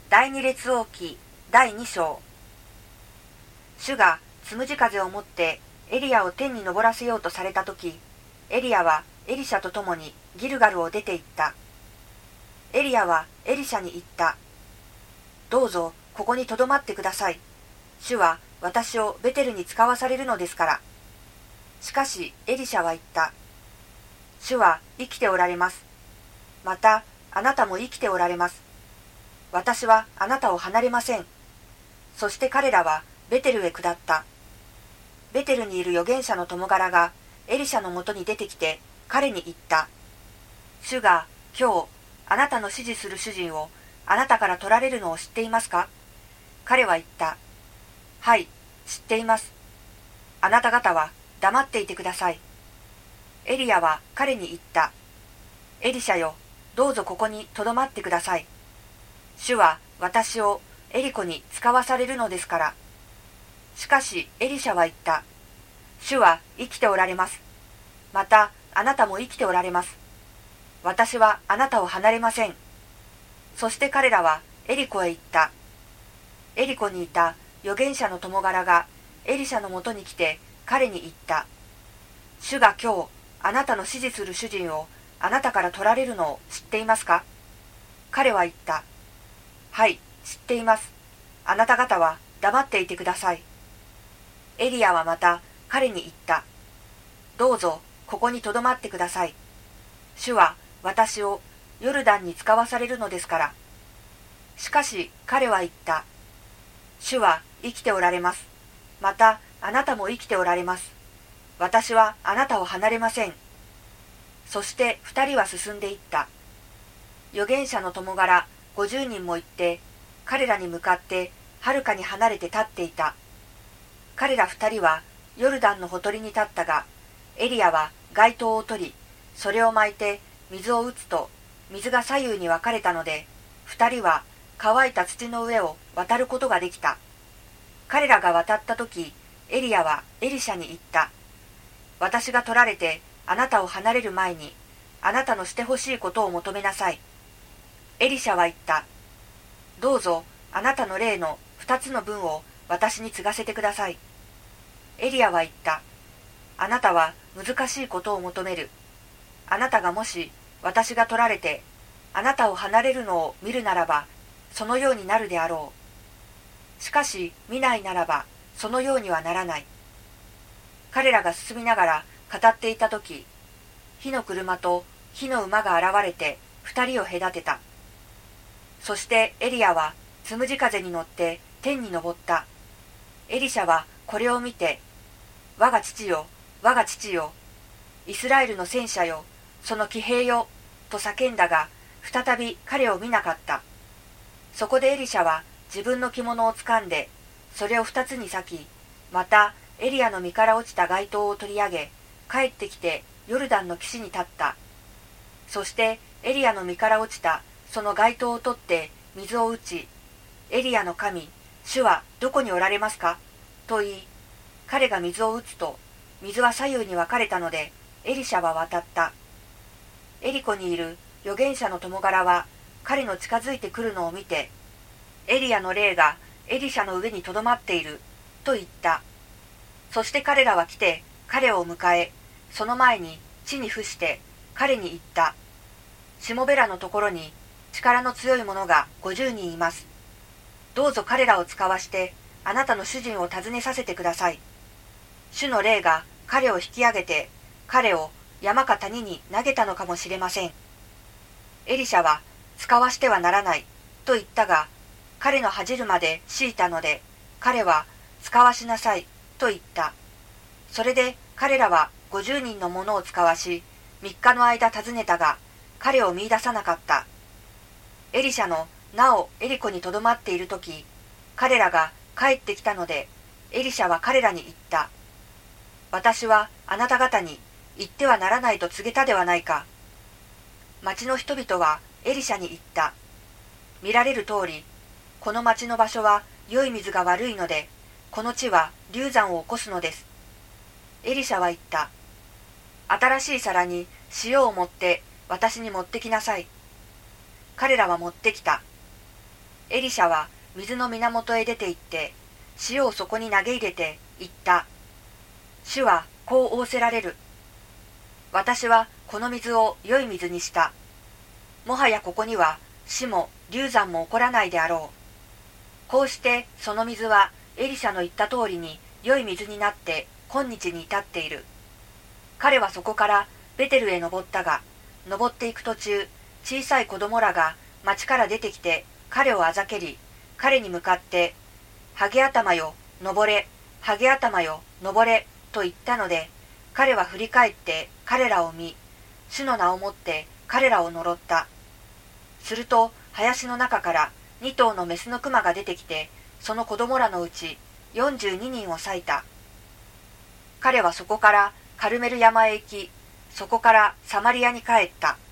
第二列王記第2章。主がつむじ風をもってエリアを天に昇らせようとされたとき、エリアはエリシャと共にギルガルを出て行った。エリアはエリシャに言った。どうぞここに留まってください。主は私をベテルに使わされるのですから。しかしエリシャは言った。主は生きておられます。またあなたも生きておられます。私はあなたを離れません。そして彼らはベテルへ下った。ベテルにいる預言者の友柄がエリシャのもとに出てきて彼に言った。主が今日あなたの指示する主人をあなたから取られるのを知っていますか？彼は言った。はい、知っています。あなた方は黙っていてください。エリアは彼に言った。エリシャよ、どうぞここに留まってください。主は私をエリコに使わされるのですから。しかしエリシャは言った。主は生きておられます。またあなたも生きておられます。私はあなたを離れません。そして彼らはエリコへ行った。エリコにいた預言者の友柄がエリシャのもとに来て彼に言った。主が今日あなたの指示する主人をあなたから取られるのを知っていますか？彼は言った。はい、知っています。あなた方は黙っていてください。エリアはまた彼に言った。どうぞここに留まってください。主は私をヨルダンに使わされるのですから。しかし彼は言った。主は生きておられます。またあなたも生きておられます。私はあなたを離れません。そして二人は進んでいった。預言者の友柄50人も行って、彼らに向かってはるかに離れて立っていた。彼ら二人はヨルダンのほとりに立ったが、エリアは街灯を取り、それを巻いて水を打つと、水が左右に分かれたので、二人は乾いた土の上を渡ることができた。彼らが渡ったとき、エリアはエリシャに言った。私が取られてあなたを離れる前に、あなたのしてほしいことを求めなさい。エリシャは言った。どうぞあなたの霊の2つの分を私に継がせてください。エリアは言った。あなたは難しいことを求める。あなたがもし私が取られてあなたを離れるのを見るならば、そのようになるであろう。しかし見ないならばそのようにはならない。彼らが進みながら語っていたとき、火の車と火の馬が現れて2人を隔てた。そしてエリアはつむじ風に乗って天に昇った。エリシャはこれを見て、我が父よ、我が父よ、イスラエルの戦車よ、その騎兵よ、と叫んだが、再び彼を見なかった。そこでエリシャは自分の着物を掴んで、それを2つに裂き、またエリアの身から落ちた街灯を取り上げ、帰ってきてヨルダンの岸に立った。そしてエリアの身から落ちたその街灯を取って水を打ち、エリアの神、主はどこにおられますかと言い、彼が水を打つと、水は左右に分かれたので、エリシャは渡った。エリコにいる預言者の友柄は、彼の近づいてくるのを見て、エリアの霊がエリシャの上にとどまっている、と言った。そして彼らは来て、彼を迎え、その前に地に伏して、彼に言った。しもべらのところに、力の強い者が50人います。どうぞ彼らを使わして、あなたの主人を訪ねさせてください。主の霊が彼を引き上げて、彼を山か谷に投げたのかもしれません。エリシャは、使わしてはならない、と言ったが、彼の恥じるまで強いたので、彼は、使わしなさい、と言った。それで彼らは50人の者を使わし、3日の間訪ねたが、彼を見出さなかった。エリシャのなおエリコにとどまっているとき、彼らが帰ってきたので、エリシャは彼らに言った。私はあなた方に言ってはならないと告げたではないか。町の人々はエリシャに言った。見られる通り、この町の場所は良い水が悪いので、この地は流産を起こすのです。エリシャは言った。新しい皿に塩を持って私に持ってきなさい。彼らは持ってきた。 エリシャは水の源へ出て行って、塩をそこに投げ入れて言った。主はこう仰せられる。私はこの水を良い水にした。もはやここには死も流産も起こらないであろう。こうしてその水はエリシャの言った通りに良い水になって今日に至っている。彼はそこからベテルへ登ったが、登っていく途中、小さい子供らが町から出てきて彼をあざけり、彼に向かって、ハゲ頭よ、登れ、ハゲ頭よ、登れ、と言ったので、彼は振り返って彼らを見、主の名をもって彼らを呪った。すると、林の中から2頭のメスのクマが出てきて、その子供らのうち42人を裂いた。彼はそこからカルメル山へ行き、そこからサマリアに帰った。